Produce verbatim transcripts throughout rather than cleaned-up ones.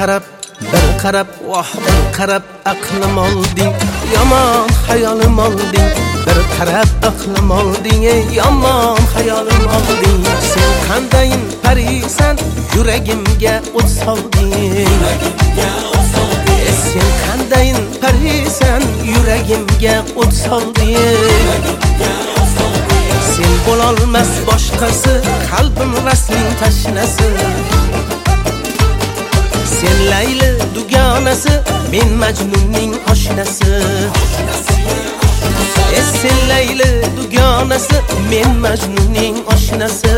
qarab bir qarab voh bir qarab aqlim olding yomon xayolim olding bir qarab aqlim olding yomon xayolim olding sen qandayin parisan yuragimga o't solding yuragimga o't solding sen qandayin parisan yuragimga o't solding yuragimga o't solding sen bo'lolmas boshqasi qalbim rasling tashnasi sen Layli dugonasi men Majnunning oshnasi es sen Layli dugonasi men Majnunning oshnasi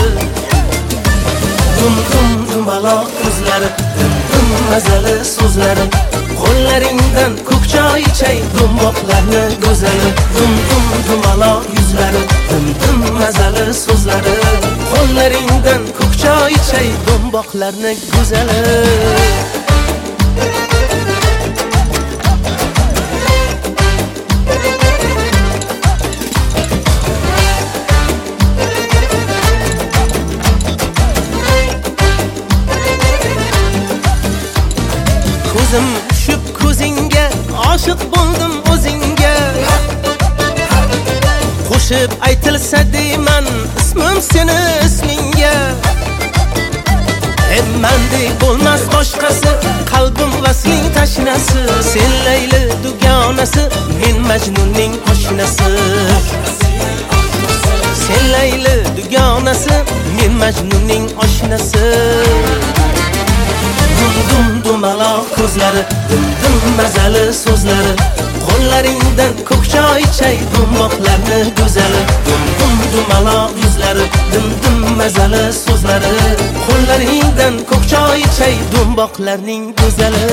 dum dum dumaloq ko'zlari dum dum mazali so'zlari qo'llaringdan ko'k choy ichay dumboqlarni go'zali dum dum dumaloq yuzlari dum dum mazali so'zlari qo'llaringdan ko'k choy ichay dumboqlarni go'zali ko'zim tushib ko'zingga oshiq bo'ldim o'zingga qo'shib aytilsa deyman ismim seni ismingga mendek bo'lmas boshqasi qalbim vasling tashnasi sen Layli dugonasi men Majnunning oshnasi sen Layli dugonasi men Majnunning oshnasi dum dum dumaloq ko'zlari dum dum mazali so'zlari qo'llaringdan ko'k choy ichay dumboqlarni go'zali dum dum dumaloq yuzlari dum dum mazali so'zlari qo'llaringdan ko'k choy ichay dumboqlarning go'zali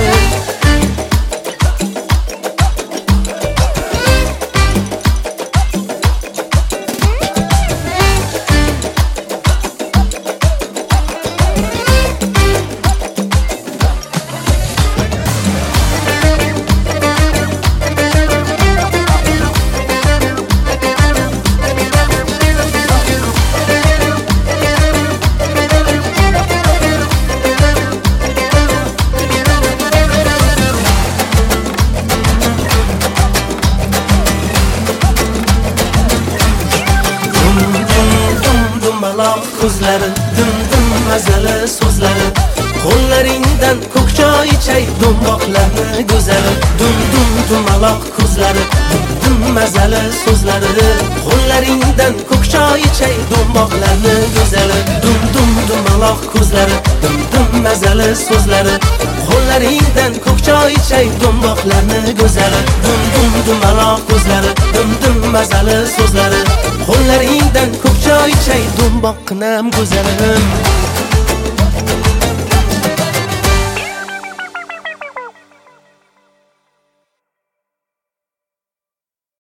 ko'zlari dum dum mazali so'zlari qo'llaringdan ko'k choy ichay dumboqlarni go'zali dum dum dumaloq ko'zlari dum dum mazali so'zlari qo'llaringdan ko'k choy ichay dumboqlarni go'zali dum dum dumaloq ko'zlari dum dum mazali so'zlari qo'llaringdan ko'k choy ichay dumboqlarni go'zali dum dum dumaloq ko'zlari dum dum mazali so'zlari qo'llaringdan ko'k choy ichay dumboqqinam go'zalim